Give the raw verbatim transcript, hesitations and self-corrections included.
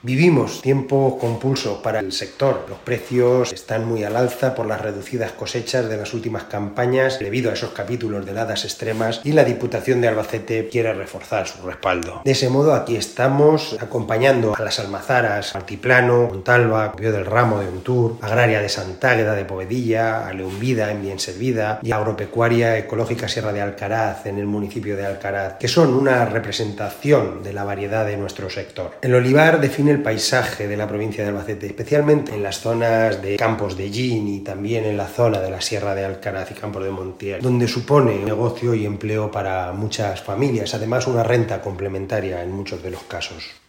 Vivimos tiempos compulsos para el sector. Los precios están muy al alza por las reducidas cosechas de las últimas campañas debido a esos capítulos de heladas extremas, y la Diputación de Albacete quiere reforzar su respaldo. De ese modo, aquí estamos acompañando a las almazaras Altiplano, Montalva, Pío del Ramo de Ontur, Agraria de Santágueda de Povedilla, a Leonvida en Bienservida y Agropecuaria Ecológica Sierra de Alcaraz en el municipio de Alcaraz, que son una representación de la variedad de nuestro sector. El olivar define el paisaje de la provincia de Albacete, especialmente en las zonas de Campos de Gin y también en la zona de la Sierra de Alcaraz y Campos de Montiel, donde supone negocio y empleo para muchas familias, además una renta complementaria en muchos de los casos.